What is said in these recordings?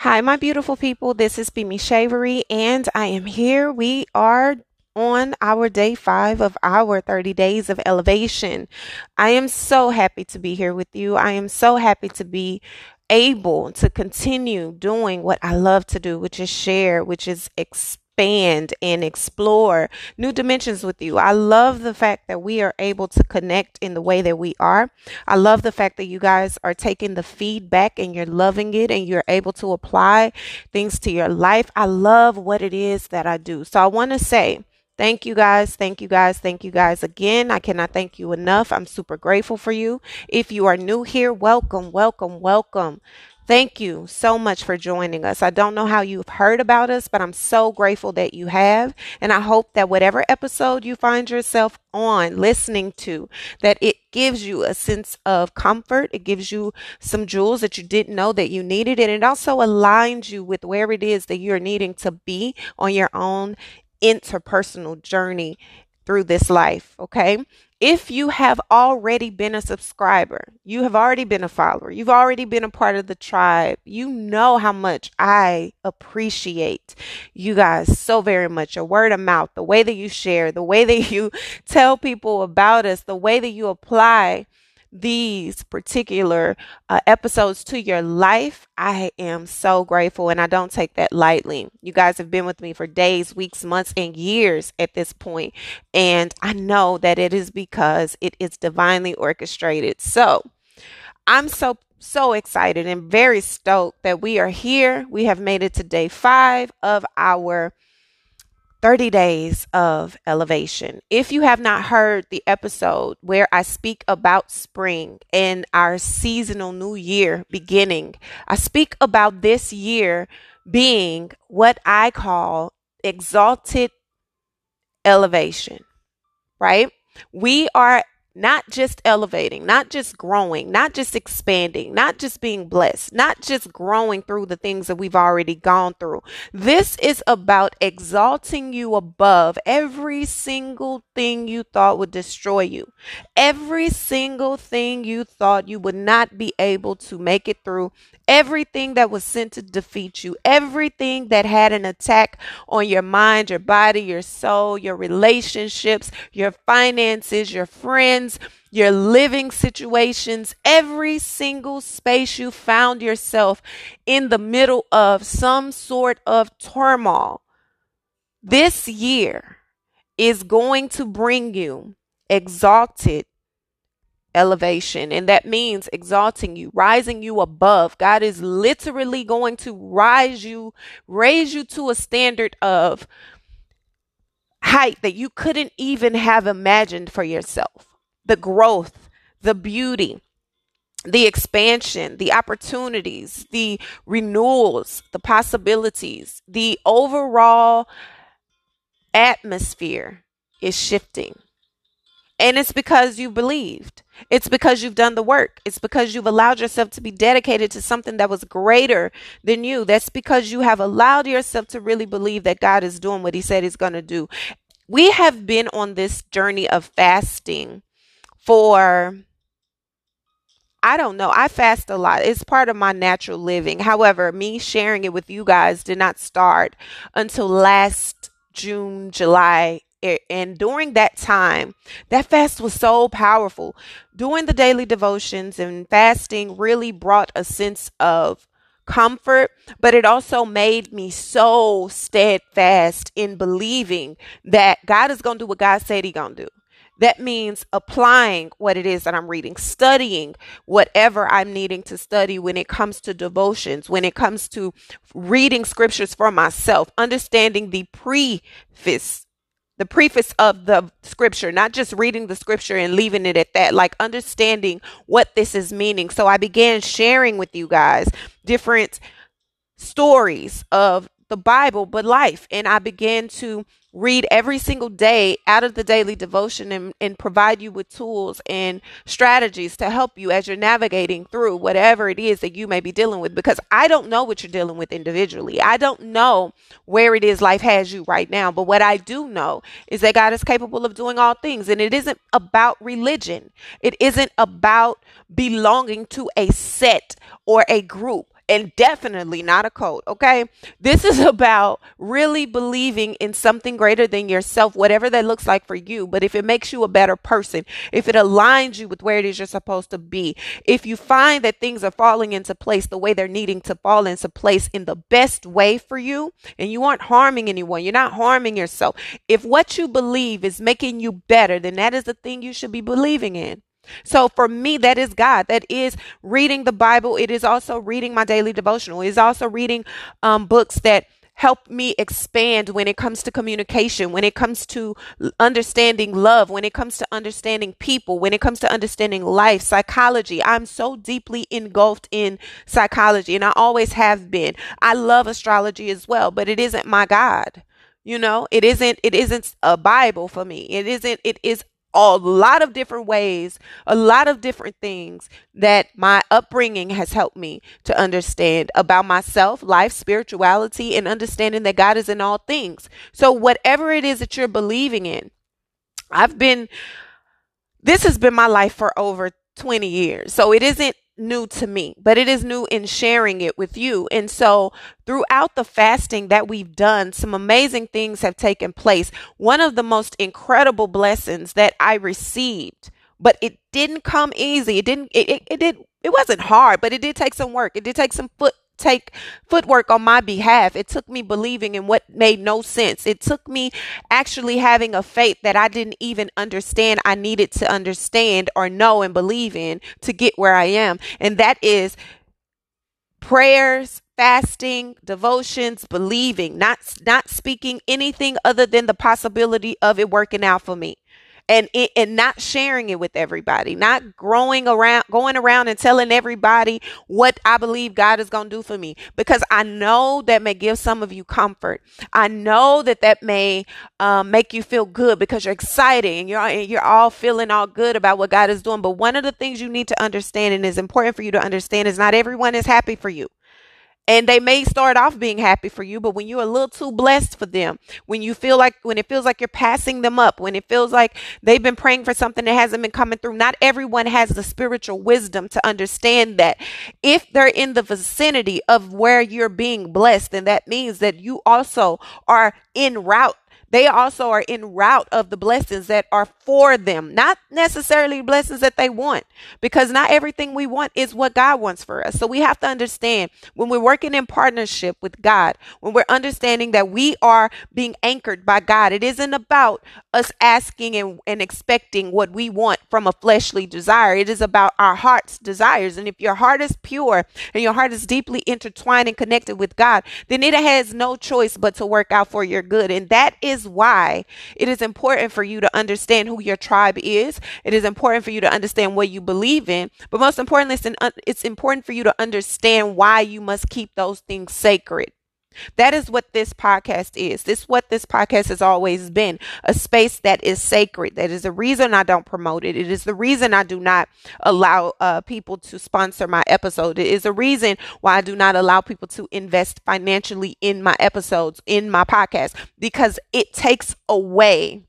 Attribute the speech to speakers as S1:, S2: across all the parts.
S1: Hi, my beautiful people. This is Bimi Shavery, and I am here. We are on our day 5 of our 30 days of elevation. I am so happy to be here with you. I am so happy to be able to continue doing what I love to do, which is share, which is expand and explore new dimensions with you. I love the fact that we are able to connect in the way that we are. I love the fact that you guys are taking the feedback and you're loving it and you're able to apply things to your life. I love what it is that I do. So I want to say, thank you guys. Thank you guys. Thank you guys again. I cannot thank you enough. I'm super grateful for you. If you are new here, welcome, welcome, welcome. Thank you so much for joining us. I don't know how you've heard about us, but I'm so grateful that you have. And I hope that whatever episode you find yourself on listening to, that it gives you a sense of comfort. It gives you some jewels that you didn't know that you needed. And it also aligns you with where it is that you're needing to be on your own interpersonal journey through this life. Okay. If you have already been a subscriber, you have already been a follower, you've already been a part of the tribe, you know how much I appreciate you guys so very much. Your word of mouth, the way that you share, the way that you tell people about us, the way that you apply these particular episodes to your life. I am so grateful, and I don't take that lightly. You guys have been with me for days, weeks, months, and years at this point, and I know that it is because it is divinely orchestrated. So I'm so excited and very stoked that we are here. We have made it to day 5 of our 30 days of elevation. If you have not heard the episode where I speak about spring and our seasonal new year beginning, I speak about this year being what I call exalted elevation, right? We are not just elevating, not just growing, not just expanding, not just being blessed, not just growing through the things that we've already gone through. This is about exalting you above every single thing you thought would destroy you, every single thing you thought you would not be able to make it through, everything that was sent to defeat you, everything that had an attack on your mind, your body, your soul, your relationships, your finances, your friends, your living situations, every single space you found yourself in the middle of some sort of turmoil. This year is going to bring you exalted elevation, and that means exalting you, rising you above. God is literally going to raise you to a standard of height that you couldn't even have imagined for yourself. The growth, the beauty, the expansion, the opportunities, the renewals, the possibilities, the overall atmosphere is shifting. And it's because you believed. It's because you've done the work. It's because you've allowed yourself to be dedicated to something that was greater than you. That's because you have allowed yourself to really believe that God is doing what he said he's going to do. We have been on this journey of fasting for, I don't know. I fast a lot. It's part of my natural living. However, me sharing it with you guys did not start until last June, July. And during that time, that fast was so powerful. Doing the daily devotions and fasting really brought a sense of comfort, but it also made me so steadfast in believing that God is going to do what God said he's going to do. That means applying what it is that I'm reading, studying whatever I'm needing to study when it comes to devotions, when it comes to reading scriptures for myself, understanding the preface of the scripture, not just reading the scripture and leaving it at that, like understanding what this is meaning. So I began sharing with you guys different stories of the Bible, but life. And I began to read every single day out of the daily devotion and provide you with tools and strategies to help you as you're navigating through whatever it is that you may be dealing with, because I don't know what you're dealing with individually. I don't know where it is life has you right now. But what I do know is that God is capable of doing all things. And it isn't about religion. It isn't about belonging to a set or a group. and definitely not a cult. Okay. This is about really believing in something greater than yourself, whatever that looks like for you. But if it makes you a better person, if it aligns you with where it is you're supposed to be, if you find that things are falling into place the way they're needing to fall into place in the best way for you, and you aren't harming anyone, you're not harming yourself. If what you believe is making you better, then that is the thing you should be believing in. So for me, that is God. That is reading the Bible. It is also reading my daily devotional. It is also reading books that help me expand when it comes to communication, when it comes to understanding love, when it comes to understanding people, when it comes to understanding life, psychology. I'm so deeply engulfed in psychology, and I always have been. I love astrology as well, but it isn't my God. It isn't a Bible for me. It is a lot of different ways, a lot of different things that my upbringing has helped me to understand about myself, life, spirituality, and understanding that God is in all things. So whatever it is that you're believing in, I've been this has been my life for over 20 years. So it isn't new to me, but it is new in sharing it with you. And so throughout the fasting that we've done, some amazing things have taken place. One of the most incredible blessings that I received, but it didn't come easy. It wasn't hard, but it did take some work. It did take some footwork on my behalf. It took me believing in what made no sense. It took me actually having a faith that I didn't even understand I needed to understand or know and believe in to get where I am. And that is prayers, fasting, devotions, believing, not speaking anything other than the possibility of it working out for me. And not sharing it with everybody, not going around and telling everybody what I believe God is going to do for me, because I know that may give some of you comfort. I know that may make you feel good because you're excited and you're all feeling all good about what God is doing. But one of the things you need to understand, and is important for you to understand, is not everyone is happy for you. And they may start off being happy for you, but when you're a little too blessed for them, when it feels like you're passing them up, when it feels like they've been praying for something that hasn't been coming through, not everyone has the spiritual wisdom to understand that if they're in the vicinity of where you're being blessed, then that means that you also are en route. They also are en route of the blessings that are for them, not necessarily blessings that they want, because not everything we want is what God wants for us. So we have to understand, when we're working in partnership with God, when we're understanding that we are being anchored by God, it isn't about us asking and expecting what we want from a fleshly desire. It is about our heart's desires. And if your heart is pure and your heart is deeply intertwined and connected with God, then it has no choice but to work out for your good. And that is why it is important for you to understand who your tribe is. It is important for you to understand what you believe in. But most importantly, it's important for you to understand why you must keep those things sacred. That is what this podcast is. What this podcast has always been, a space that is sacred. That is the reason I don't promote it. It is the reason I do not allow people to sponsor my episode. It is the reason why I do not allow people to invest financially in my episodes, in my podcast, because it takes away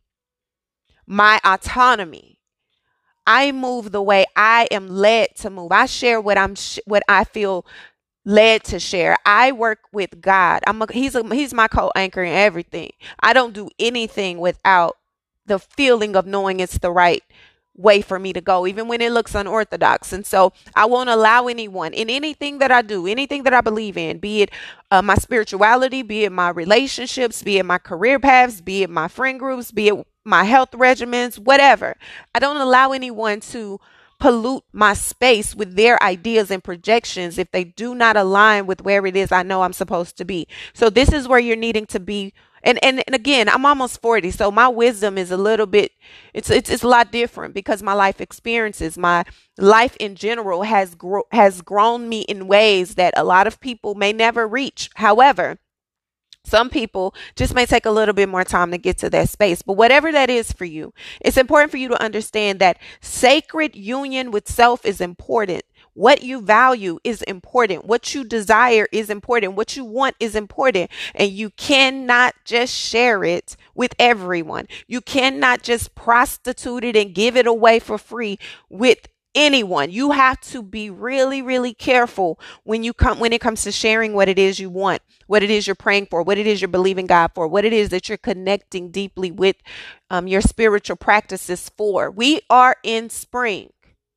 S1: my autonomy. I move the way I am led to move. I share what I feel led to share. I work with God. He's my co-anchor in everything. I don't do anything without the feeling of knowing it's the right way for me to go, even when it looks unorthodox. And so I won't allow anyone in anything that I do, anything that I believe in, be it my spirituality, be it my relationships, be it my career paths, be it my friend groups, be it my health regimens, whatever. I don't allow anyone to pollute my space with their ideas and projections if they do not align with where it is I know I'm supposed to be. So this is where you're needing to be. And again, I'm almost 40, so my wisdom is a little bit, it's a lot different, because my life experiences, my life in general has grown me in ways that a lot of people may never reach. However, some people just may take a little bit more time to get to that space. But whatever that is for you, it's important for you to understand that sacred union with self is important. What you value is important. What you desire is important. What you want is important. And you cannot just share it with everyone. You cannot just prostitute it and give it away for free with anyone. You have to be really, really careful when it comes to sharing what it is you want, what it is you're praying for, what it is you're believing God for, what it is that you're connecting deeply with your spiritual practices for. We are in spring.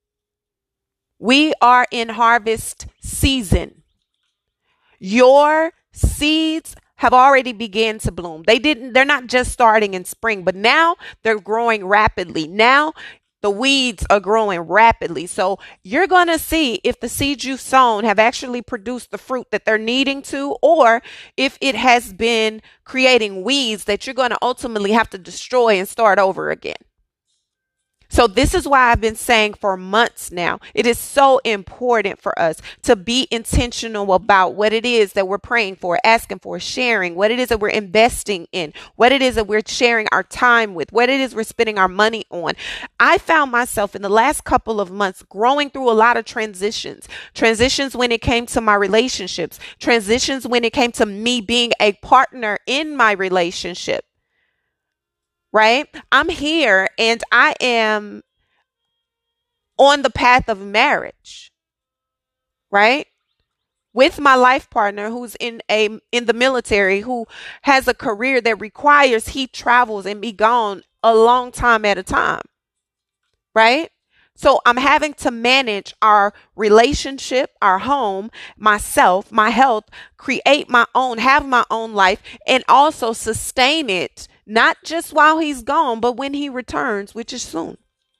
S1: We are in harvest season. Your seeds have already begun to bloom. They're not just starting in spring, but now they're growing rapidly. Now the weeds are growing rapidly. So you're going to see if the seeds you've sown have actually produced the fruit that they're needing to, or if it has been creating weeds that you're going to ultimately have to destroy and start over again. So this is why I've been saying for months now, it is so important for us to be intentional about what it is that we're praying for, asking for, sharing, what it is that we're investing in, what it is that we're sharing our time with, what it is we're spending our money on. I found myself in the last couple of months growing through a lot of transitions when it came to my relationships, transitions when it came to me being a partner in my relationship. Right? I'm here and I am on the path of marriage, right? With my life partner who's in the military, who has a career that requires he travels and be gone a long time at a time, right? So I'm having to manage our relationship, our home, myself, my health, have my own life, and also sustain it, not just while he's gone, but when he returns, which is soon.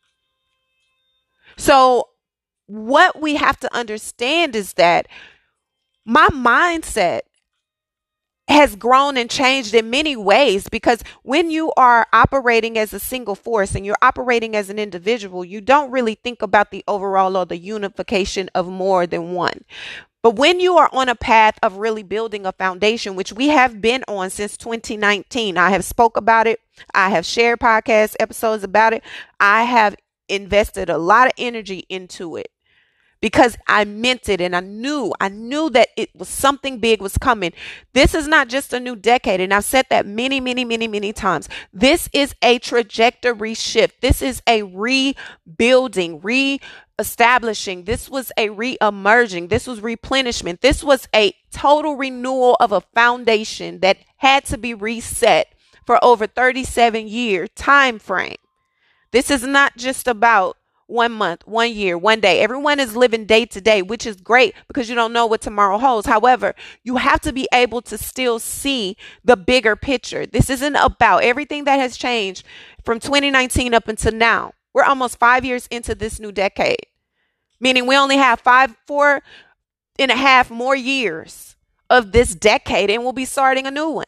S1: So what we have to understand is that my mindset has grown and changed in many ways, because when you are operating as a single force and you're operating as an individual, you don't really think about the overall or the unification of more than one. But when you are on a path of really building a foundation, which we have been on since 2019, I have spoke about it. I have shared podcast episodes about it. I have invested a lot of energy into it, because I meant it, and I knew that it was something big was coming. This is not just a new decade. And I've said that many, many, many, many times. This is a trajectory shift. This is a rebuilding, reestablishing. This was a re-emerging. This was replenishment. This was a total renewal of a foundation that had to be reset for over 37-year time frame. This is not just about 1 month, 1 year, 1 day. Everyone is living day to day, which is great because you don't know what tomorrow holds. However, you have to be able to still see the bigger picture. This isn't about everything that has changed from 2019 up until now. We're almost 5 years into this new decade, meaning we only have 4.5 more years of this decade, and we'll be starting a new one.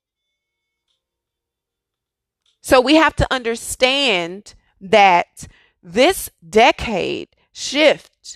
S1: So we have to understand that this decade shift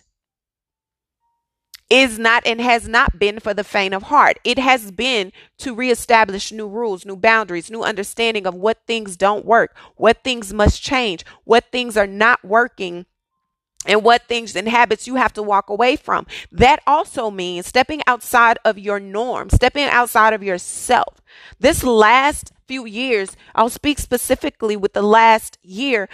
S1: is not and has not been for the faint of heart. It has been to reestablish new rules, new boundaries, new understanding of what things don't work, what things must change, what things are not working, and what things and habits you have to walk away from. That also means stepping outside of your norm, stepping outside of yourself. This last few years, I'll speak specifically with the last year,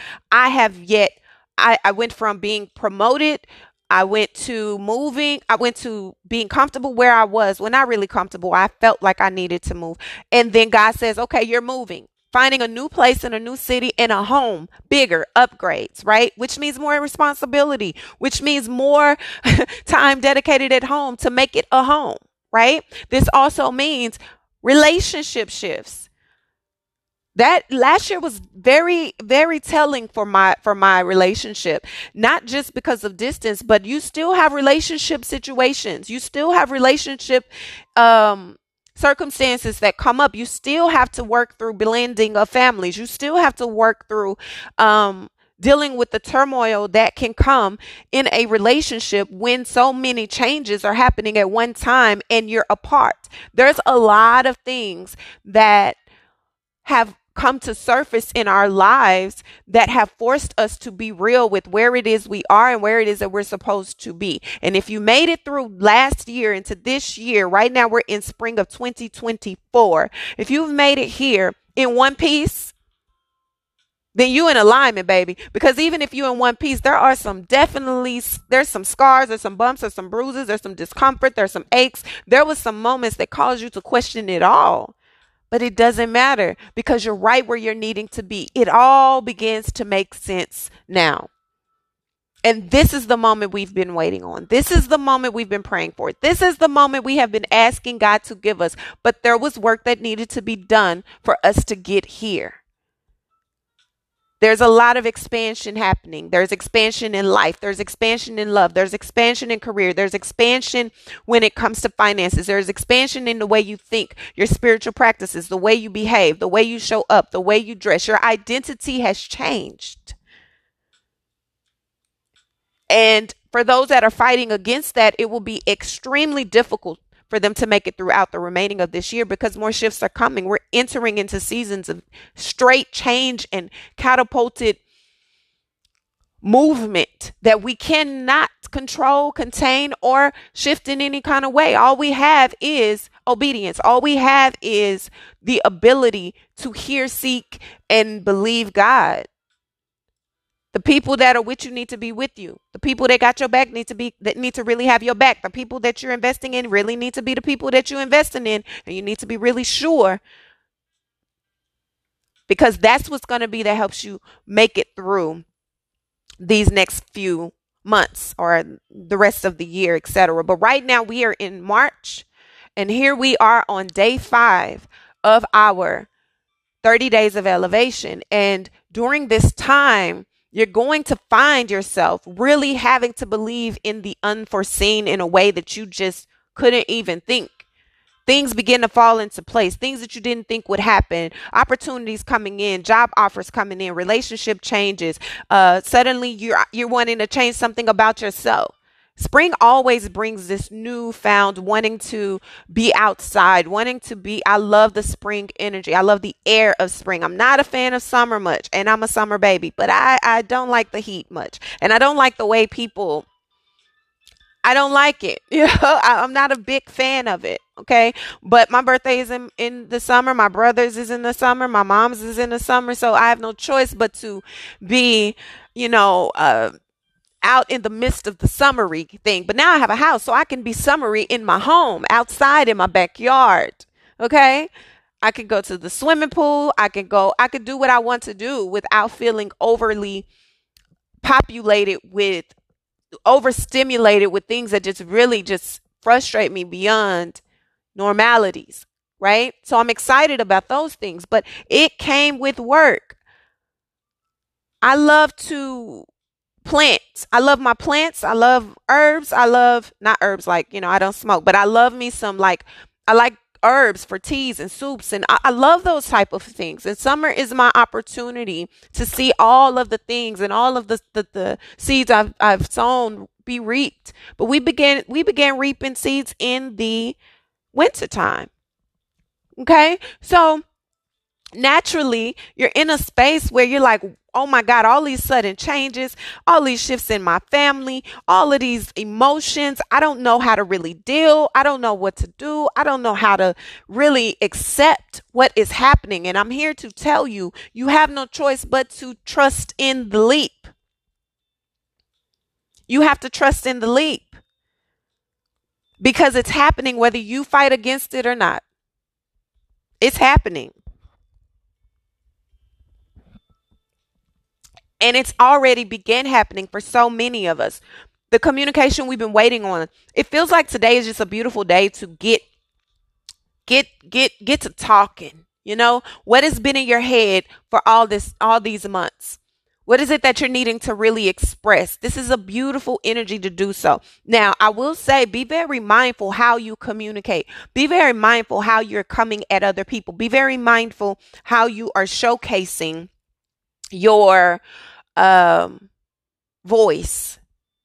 S1: I went from being promoted. I went to moving. I went to being comfortable where I was. Well, not really comfortable. I felt like I needed to move. And then God says, okay, you're moving. Finding a new place in a new city and a home, bigger upgrades, right? Which means more responsibility, which means more time dedicated at home to make it a home, right? This also means relationship shifts. That last year was very, very telling for my relationship, not just because of distance, but you still have relationship situations. You still have relationship circumstances that come up. You still have to work through blending of families. You still have to work through dealing with the turmoil that can come in a relationship when so many changes are happening at one time and you're apart. There's a lot of things that have come to surface in our lives that have forced us to be real with where it is we are and where it is that we're supposed to be. And if you made it through last year into this year, right now we're in spring of 2024. If you've made it here in one piece, then you in alignment, baby. Because even if you're in one piece, there's some scars, there's some bumps, there's some bruises, there's some discomfort, there's some aches. There was some moments that caused you to question it all. But it doesn't matter because you're right where you're needing to be. It all begins to make sense now. And this is the moment we've been waiting on. This is the moment we've been praying for. This is the moment we have been asking God to give us. But there was work that needed to be done for us to get here. There's a lot of expansion happening. There's expansion in life. There's expansion in love. There's expansion in career. There's expansion when it comes to finances. There's expansion in the way you think, your spiritual practices, the way you behave, the way you show up, the way you dress. Your identity has changed. And for those that are fighting against that, it will be extremely difficult for them to make it throughout the remaining of this year because more shifts are coming. We're entering into seasons of straight change and catapulted movement that we cannot control, contain, or shift in any kind of way. All we have is obedience. All we have is the ability to hear, seek, and believe God. The people that are with you need to be with you. The people that got your back need to really have your back. The people that you're investing in really need to be the people that you're investing in. And you need to be really sure because that's what's going to be that helps you make it through these next few months or the rest of the year, etc. But right now we are in March and here we are on day 5 of our 30 days of elevation. And during this time, you're going to find yourself really having to believe in the unforeseen in a way that you just couldn't even think. Things begin to fall into place. Things that you didn't think would happen. Opportunities coming in, job offers coming in, relationship changes. Suddenly you're wanting to change something about yourself. Spring always brings this newfound wanting to be outside, I love the spring energy. I love the air of spring. I'm not a fan of summer much, and I'm a summer baby, but I don't like the heat much. And I don't like the way I don't like it. I'm not a big fan of it. Okay. But my birthday is in the summer. My brother's is in the summer. My mom's is in the summer. So I have no choice but to be, out in the midst of the summery thing. But now I have a house, so I can be summery in my home, outside in my backyard. Okay. I can go to the swimming pool. I could do what I want to do without feeling overstimulated with things that just really just frustrate me beyond normalities. Right. So I'm excited about those things, but it came with work. I love to plants. I love my plants. I love herbs. I love not herbs like, I don't smoke, but I love me some I like herbs for teas and soups. And I love those type of things. And summer is my opportunity to see all of the things and all of the seeds I've sown be reaped. But we began reaping seeds in the wintertime. Okay. So naturally, you're in a space where you're like, oh my God, all these sudden changes, all these shifts in my family, all of these emotions. I don't know how to really deal. I don't know what to do. I don't know how to really accept what is happening. And I'm here to tell you, you have no choice but to trust in the leap. You have to trust in the leap because it's happening whether you fight against it or not. It's happening. And it's already began happening for so many of us. The communication we've been waiting on. It feels like today is just a beautiful day to get to talking. What has been in your head for all these months? What is it that you're needing to really express? This is a beautiful energy to do so. Now, I will say, be very mindful how you communicate. Be very mindful how you're coming at other people. Be very mindful how you are showcasing your voice,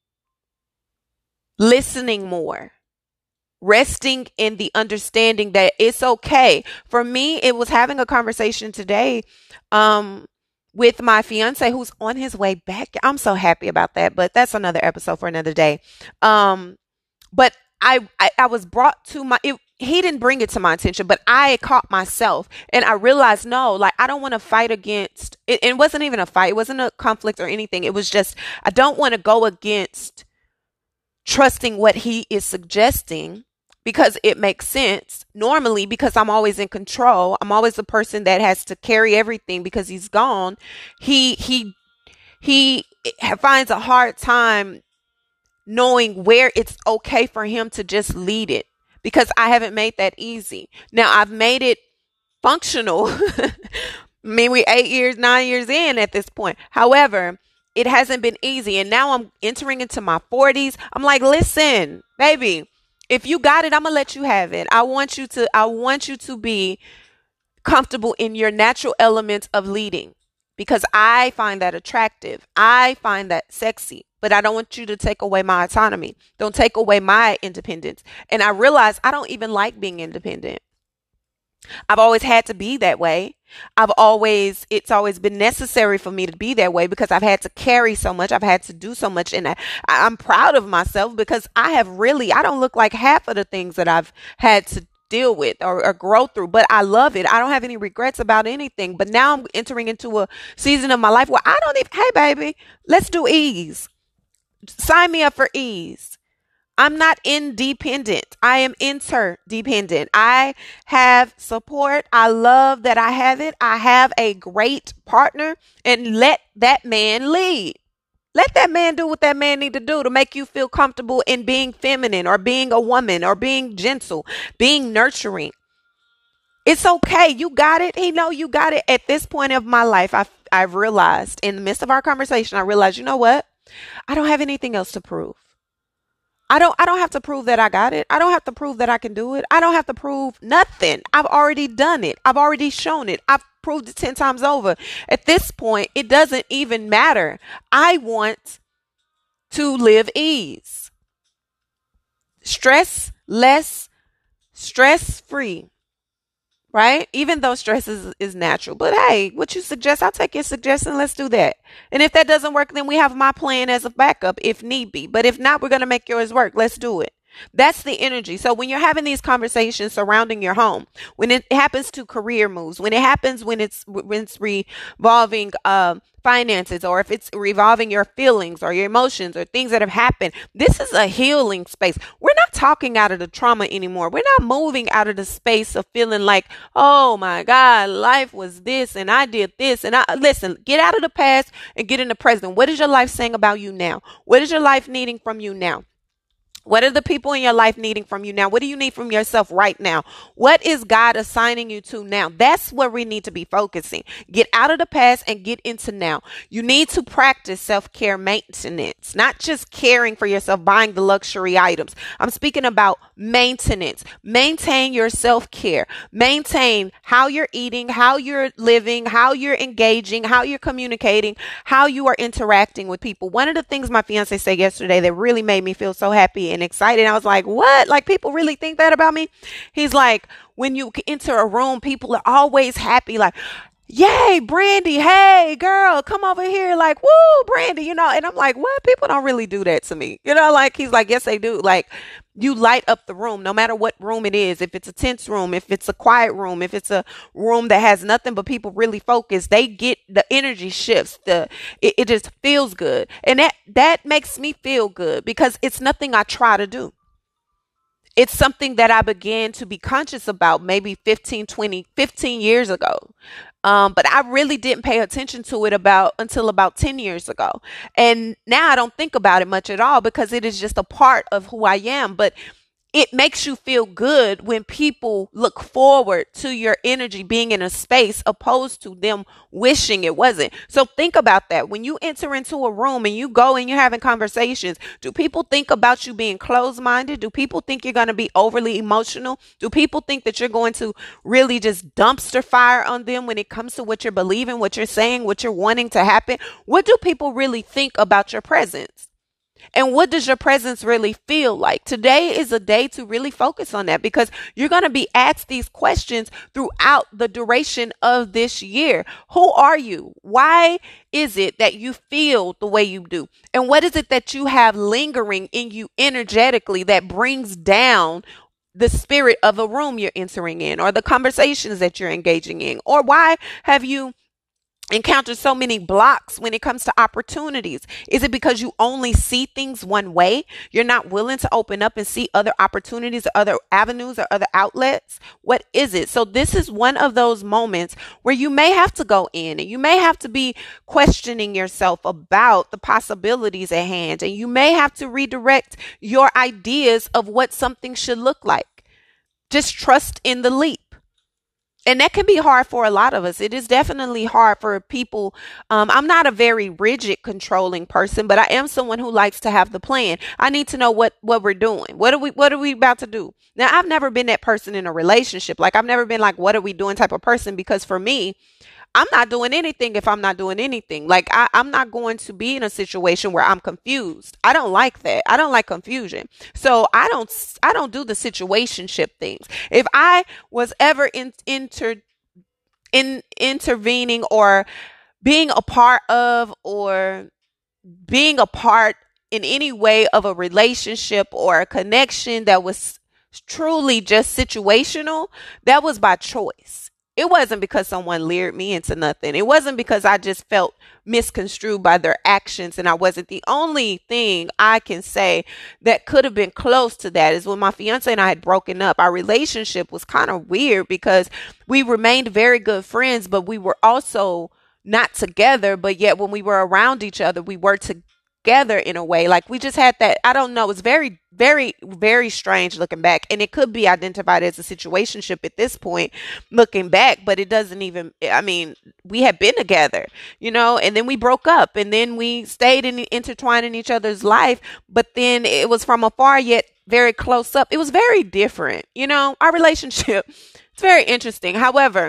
S1: listening more, resting in the understanding that it's okay. For me, it was having a conversation today with my fiance who's on his way back. I'm so happy about that, but that's another episode for another day. But I was brought to he didn't bring it to my attention, but I caught myself and I realized, no, like I don't want to fight against it. It wasn't even a fight. It wasn't a conflict or anything. It was just, I don't want to go against trusting what he is suggesting because it makes sense normally because I'm always in control. I'm always the person that has to carry everything because he's gone. He finds a hard time knowing where it's okay for him to just lead it because I haven't made that easy. Now I've made it functional. I mean, we're 8 years, 9 years in at this point. However, it hasn't been easy. And now I'm entering into my 40s. I'm like, listen, baby, if you got it, I'm gonna let you have it. I want you to be comfortable in your natural elements of leading because I find that attractive. I find that sexy, but I don't want you to take away my autonomy. Don't take away my independence. And I realize I don't even like being independent. I've always had to be that way. It's always been necessary for me to be that way because I've had to carry so much. I've had to do so much. And I'm proud of myself because I don't look like half of the things that I've had to deal with or grow through, but I love it. I don't have any regrets about anything. But now I'm entering into a season of my life where I don't even, hey, baby, let's do ease. Sign me up for ease. I'm not independent. I am interdependent. I have support. I love that I have it. I have a great partner and let that man lead. Let that man do what that man need to do to make you feel comfortable in being feminine or being a woman or being gentle, being nurturing. It's okay. You got it. He know you got it. At this point of my life, I've realized in the midst of our conversation, I realized, you know what? I don't have anything else to prove. I don't have to prove that I got it. I don't have to prove that I can do it. I don't have to prove nothing. I've already done it. I've already shown it. I've proved it 10 times over. At this point, it doesn't even matter. I want to live ease. Stress less, stress free. Right? Even though stress is natural. But hey, what you suggest, I'll take your suggestion. Let's do that. And if that doesn't work, then we have my plan as a backup if need be. But if not, we're going to make yours work. Let's do it. That's the energy. So when you're having these conversations surrounding your home, when it happens to career moves, when it's revolving finances, or if it's revolving your feelings or your emotions or things that have happened, this is a healing space. We're not talking out of the trauma anymore. We're not moving out of the space of feeling like, oh my God, life was this and I did this. And listen, get out of the past and get in the present. What is your life saying about you now? What is your life needing from you now? What are the people in your life needing from you now? What do you need from yourself right now? What is God assigning you to now? That's where we need to be focusing. Get out of the past and get into now. You need to practice self-care maintenance, not just caring for yourself, buying the luxury items. I'm speaking about maintenance. Maintain your self-care. Maintain how you're eating, how you're living, how you're engaging, how you're communicating, how you are interacting with people. One of the things my fiance said yesterday that really made me feel so happy and excited. I was like, what? Like, people really think that about me? He's like, when you enter a room, people are always happy. Like, yay, Brandy. Hey, girl, come over here. Like, woo, Brandy, and I'm like, what? People don't really do that to me. Like, he's like, yes, they do. Like, you light up the room, no matter what room it is. If it's a tense room, if it's a quiet room, if it's a room that has nothing but people really focused, they get the energy shifts. It just feels good. And that makes me feel good because it's nothing I try to do. It's something that I began to be conscious about maybe 15 years ago. But I really didn't pay attention to it until about 10 years ago. And now I don't think about it much at all because it is just a part of who I am. But it makes you feel good when people look forward to your energy being in a space opposed to them wishing it wasn't. So think about that. When you enter into a room and you go and you're having conversations, do people think about you being closed-minded? Do people think you're going to be overly emotional? Do people think that you're going to really just dumpster fire on them when it comes to what you're believing, what you're saying, what you're wanting to happen? What do people really think about your presence? And what does your presence really feel like? Today is a day to really focus on that because you're going to be asked these questions throughout the duration of this year. Who are you? Why is it that you feel the way you do? And what is it that you have lingering in you energetically that brings down the spirit of a room you're entering in, or the conversations that you're engaging in? Or why have you encounter so many blocks when it comes to opportunities? Is it because you only see things one way? You're not willing to open up and see other opportunities, or other avenues, or other outlets? What is it? So this is one of those moments where you may have to go in, and you may have to be questioning yourself about the possibilities at hand, and you may have to redirect your ideas of what something should look like. Just trust in the leap. And that can be hard for a lot of us. It is definitely hard for people. I'm not a very rigid, controlling person, but I am someone who likes to have the plan. I need to know what we're doing. What are we about to do? Now, I've never been that person in a relationship. Like, I've never been like, what are we doing type of person, because for me, I'm not doing anything if I'm not doing anything. Like, I'm not going to be in a situation where I'm confused. I don't like that. I don't like confusion. So I don't do the situationship things. If I was ever intervening, or being a part of, or being a part in any way of a relationship or a connection that was truly just situational, that was by choice. It wasn't because someone lured me into nothing. It wasn't because I just felt misconstrued by their actions and I wasn't. The only thing I can say that could have been close to that is when my fiance and I had broken up. Our relationship was kind of weird because we remained very good friends, but we were also not together. But yet when we were around each other, we were together in a way. Like, we just had that, I don't know, it's very, very, very strange looking back. And it could be identified as a situationship at this point, looking back, but it doesn't even, I mean, we had been together, and then we broke up, and then we stayed intertwined in each other's life, but then it was from afar yet very close up. It was very different, our relationship. It's very interesting. However,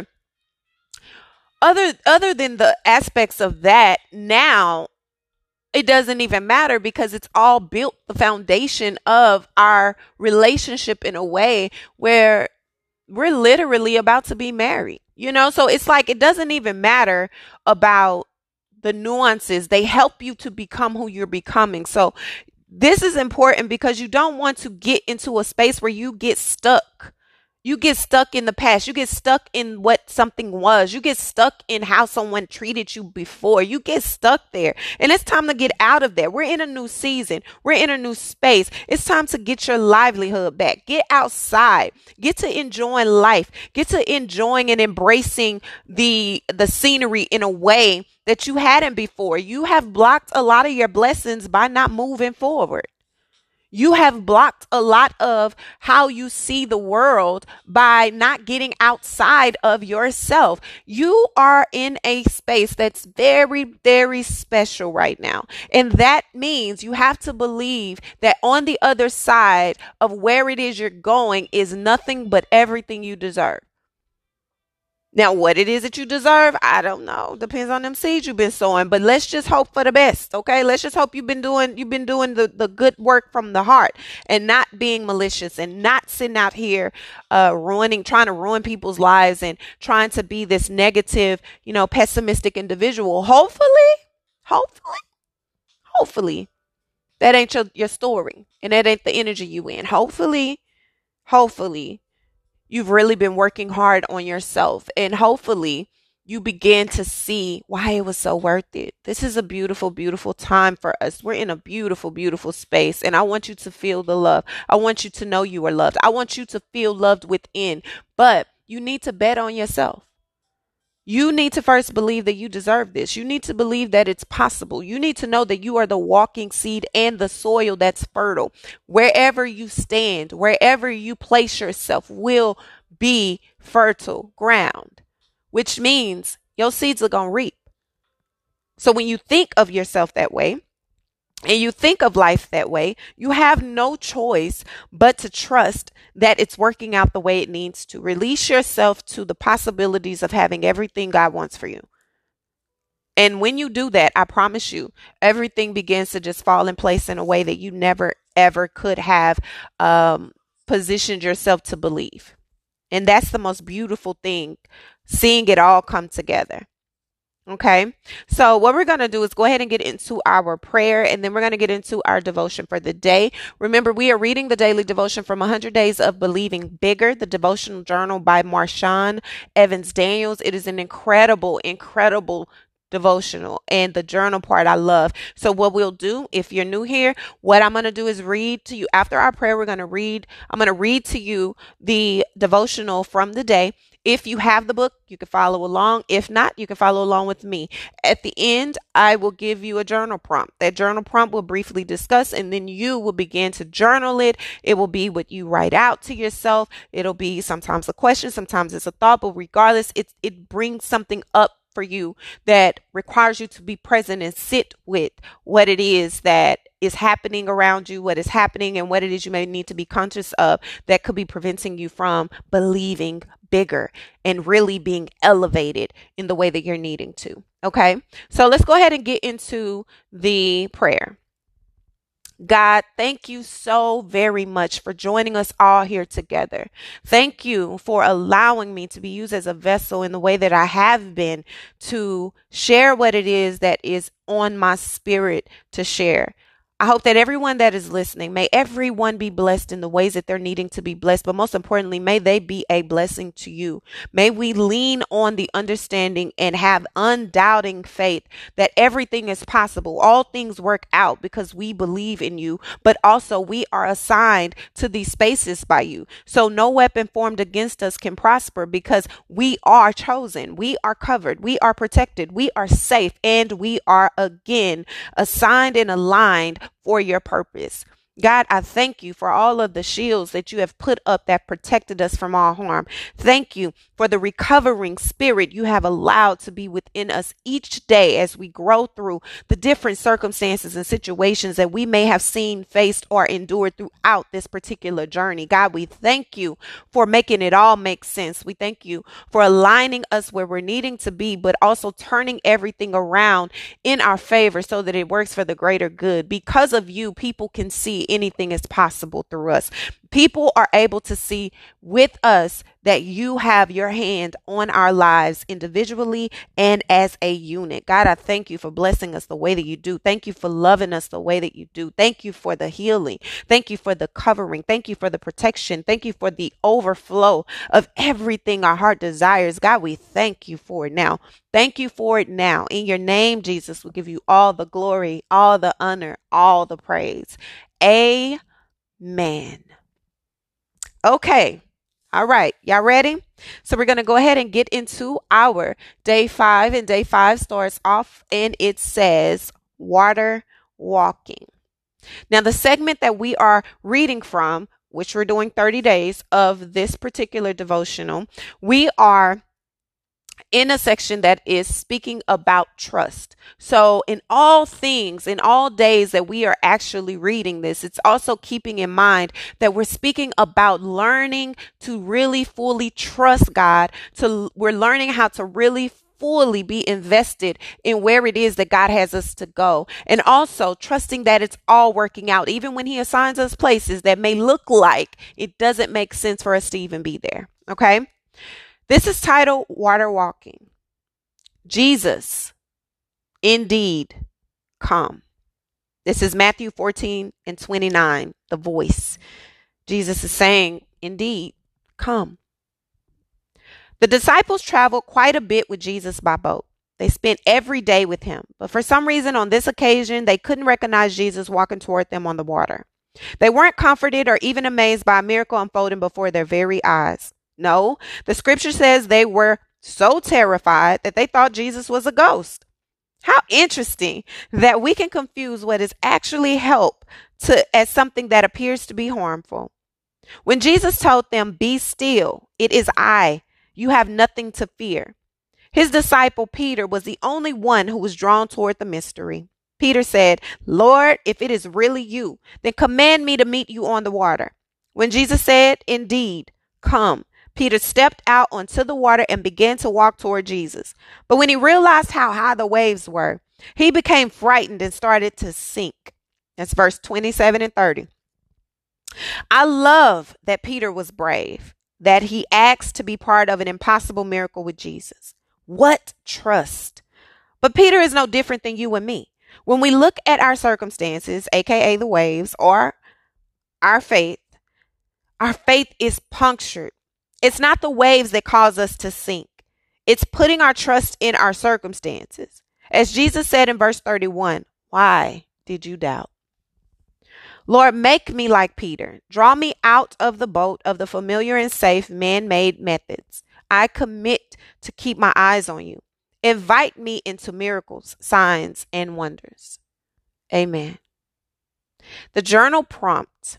S1: other than the aspects of that, now it doesn't even matter because it's all built the foundation of our relationship in a way where we're literally about to be married, So it's like, it doesn't even matter about the nuances. They help you to become who you're becoming. So this is important because you don't want to get into a space where you get stuck. You get stuck in the past. You get stuck in what something was. You get stuck in how someone treated you before. You get stuck there. And it's time to get out of there. We're in a new season. We're in a new space. It's time to get your livelihood back. Get outside. Get to enjoying life. Get to enjoying and embracing the scenery in a way that you hadn't before. You have blocked a lot of your blessings by not moving forward. You have blocked a lot of how you see the world by not getting outside of yourself. You are in a space that's very, very special right now. And that means you have to believe that on the other side of where it is you're going is nothing but everything you deserve. Now, what it is that you deserve, I don't know. Depends on them seeds you've been sowing. But let's just hope for the best, okay? Let's just hope you've been doing the good work from the heart and not being malicious and not sitting out here trying to ruin people's lives and trying to be this negative, pessimistic individual. Hopefully, that ain't your story and that ain't the energy you in. Hopefully, you've really been working hard on yourself, and hopefully you begin to see why it was so worth it. This is a beautiful, beautiful time for us. We're in a beautiful, beautiful space, and I want you to feel the love. I want you to know you are loved. I want you to feel loved within, but you need to bet on yourself. You need to first believe that you deserve this. You need to believe that it's possible. You need to know that you are the walking seed and the soil that's fertile. Wherever you stand, wherever you place yourself will be fertile ground, which means your seeds are going to reap. So when you think of yourself that way, and you think of life that way, you have no choice but to trust that it's working out the way it needs to. Release yourself to the possibilities of having everything God wants for you. And when you do that, I promise you, everything begins to just fall in place in a way that you never, ever could have positioned yourself to believe. And that's the most beautiful thing, seeing it all come together. Okay, so what we're going to do is go ahead and get into our prayer, and then we're going to get into our devotion for the day. Remember, we are reading the daily devotion from 100 Days of Believing Bigger, the devotional journal by Marshawn Evans Daniels. It is an incredible, incredible devotional, and the journal part I love. So what we'll do, if you're new here, what I'm going to do is read to you after our prayer. I'm going to read to you the devotional from the day. If you have the book, you can follow along. If not, you can follow along with me. At the end, I will give you a journal prompt. That journal prompt will briefly discuss, and then you will begin to journal it. It will be what you write out to yourself. It'll be sometimes a question, sometimes it's a thought, but regardless, it brings something up for you that requires you to be present and sit with what it is that is happening around you, what is happening, and what it is you may need to be conscious of that could be preventing you from believing bigger and really being elevated in the way that you're needing to. Okay, so let's go ahead and get into the prayer. God, thank you so very much for joining us all here together. Thank you for allowing me to be used as a vessel in the way that I have been to share what it is that is on my spirit to share. I hope that everyone that is listening, may everyone be blessed in the ways that they're needing to be blessed, but most importantly, may they be a blessing to you. May we lean on the understanding and have undoubting faith that everything is possible. All things work out because we believe in you, but also we are assigned to these spaces by you. So no weapon formed against us can prosper because we are chosen. We are covered. We are protected. We are safe. And we are again assigned and aligned for your purpose. God, I thank you for all of the shields that you have put up that protected us from all harm. Thank you for the recovering spirit you have allowed to be within us each day as we grow through the different circumstances and situations that we may have seen, faced, or endured throughout this particular journey. God, we thank you for making it all make sense. We thank you for aligning us where we're needing to be, but also turning everything around in our favor so that it works for the greater good. Because of you, people can see anything is possible through us. People are able to see with us that you have your hand on our lives individually and as a unit. God, I thank you for blessing us the way that you do. Thank you for loving us the way that you do. Thank you for the healing. Thank you for the covering. Thank you for the protection. Thank you for the overflow of everything our heart desires. God, we thank you for it now. Thank you for it now. In your name, Jesus, we give you all the glory, all the honor, all the praise. Amen. Okay. All right. Y'all ready? So we're going to go ahead and get into our day 5. And day 5 starts off and it says water walking. Now, the segment that we are reading from, which we're doing 30 days of this particular devotional, we are in a section that is speaking about trust. So in all things, in all days that we are actually reading this, it's also keeping in mind that we're speaking about learning to really fully trust God. We're learning how to really fully be invested in where it is that God has us to go. And also trusting that it's all working out, even when he assigns us places that may look like it doesn't make sense for us to even be there. Okay. This is titled Water Walking. Jesus, indeed, come. This is Matthew 14:29, the voice. Jesus is saying, indeed, come. The disciples traveled quite a bit with Jesus by boat. They spent every day with him, but for some reason on this occasion, they couldn't recognize Jesus walking toward them on the water. They weren't comforted or even amazed by a miracle unfolding before their very eyes. No, the scripture says they were so terrified that they thought Jesus was a ghost. How interesting that we can confuse what is actually help as something that appears to be harmful. When Jesus told them, "Be still, it is I. You have nothing to fear." His disciple Peter was the only one who was drawn toward the mystery. Peter said, "Lord, if it is really you, then command me to meet you on the water." When Jesus said, "Indeed, come," Peter stepped out onto the water and began to walk toward Jesus. But when he realized how high the waves were, he became frightened and started to sink. That's verse 27 and 30. I love that Peter was brave, that he asked to be part of an impossible miracle with Jesus. What trust! But Peter is no different than you and me. When we look at our circumstances, aka the waves, or our faith, our faith is punctured. It's not the waves that cause us to sink. It's putting our trust in our circumstances. As Jesus said in verse 31, why did you doubt? Lord, make me like Peter. Draw me out of the boat of the familiar and safe man-made methods. I commit to keep my eyes on you. Invite me into miracles, signs, and wonders. Amen. The journal prompt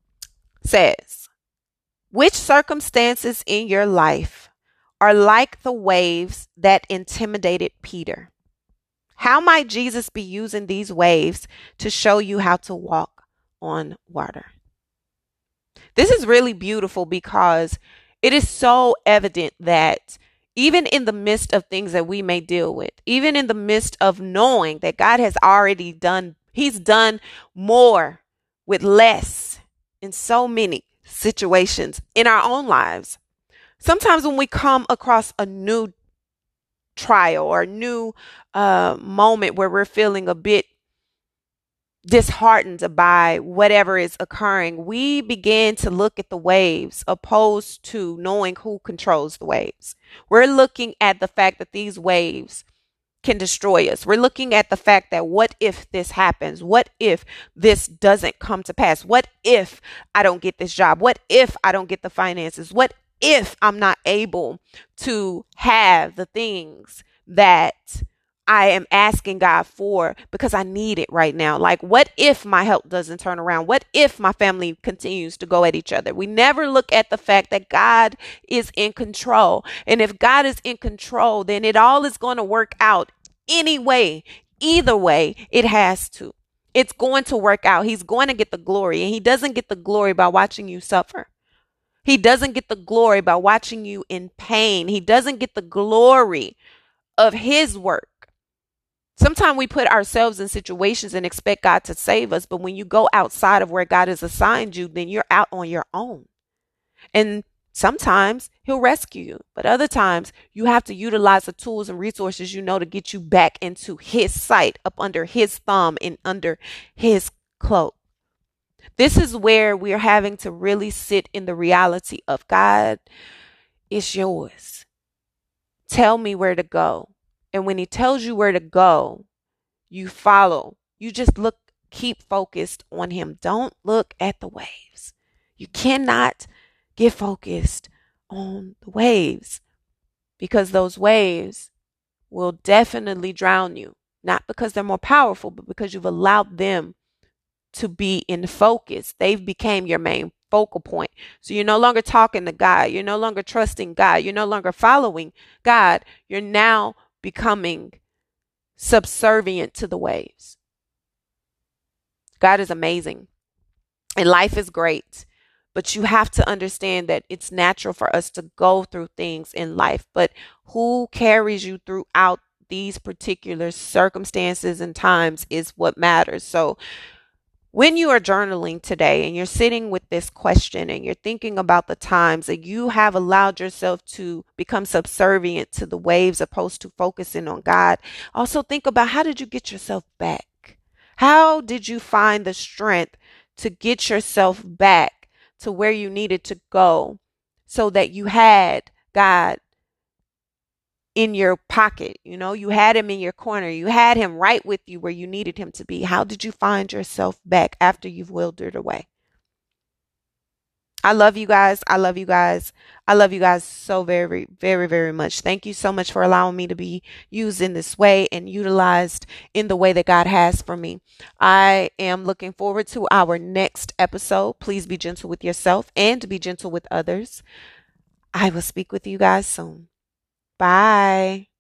S1: says, which circumstances in your life are like the waves that intimidated Peter? How might Jesus be using these waves to show you how to walk on water? This is really beautiful because it is so evident that even in the midst of things that we may deal with, even in the midst of knowing that God has already done, He's done more with less in so many situations in our own lives. Sometimes when we come across a new trial or a new moment where we're feeling a bit disheartened by whatever is occurring, we begin to look at the waves opposed to knowing who controls the waves. We're looking at the fact that these waves can destroy us. We're looking at the fact that what if this happens? What if this doesn't come to pass? What if I don't get this job? What if I don't get the finances? What if I'm not able to have the things that I am asking God for because I need it right now? Like, what if my health doesn't turn around? What if my family continues to go at each other? We never look at the fact that God is in control. And if God is in control, then it all is going to work out anyway. Either way, it has to. It's going to work out. He's going to get the glory. And He doesn't get the glory by watching you suffer. He doesn't get the glory by watching you in pain. He doesn't get the glory of His work. Sometimes we put ourselves in situations and expect God to save us, but when you go outside of where God has assigned you, then you're out on your own. And sometimes He'll rescue you, but other times you have to utilize the tools and resources to get you back into His sight, up under His thumb and under His cloak. This is where we're having to really sit in the reality of God, it's yours. Tell me where to go. And when He tells you where to go, you follow. You just keep focused on Him. Don't look at the waves. You cannot get focused on the waves because those waves will definitely drown you. Not because they're more powerful, but because you've allowed them to be in focus. They've become your main focal point. So you're no longer talking to God. You're no longer trusting God. You're no longer following God. You're now becoming subservient to the waves. God is amazing and life is great, but you have to understand that it's natural for us to go through things in life, but who carries you throughout these particular circumstances and times is what matters. So when you are journaling today and you're sitting with this question and you're thinking about the times that you have allowed yourself to become subservient to the waves opposed to focusing on God, also think about, how did you get yourself back? How did you find the strength to get yourself back to where you needed to go so that you had God in your pocket? You had Him in your corner. You had Him right with you where you needed Him to be. How did you find yourself back after you've wildered away? I love you guys. I love you guys. I love you guys so very, very, very much. Thank you so much for allowing me to be used in this way and utilized in the way that God has for me. I am looking forward to our next episode. Please be gentle with yourself and be gentle with others. I will speak with you guys soon. Bye.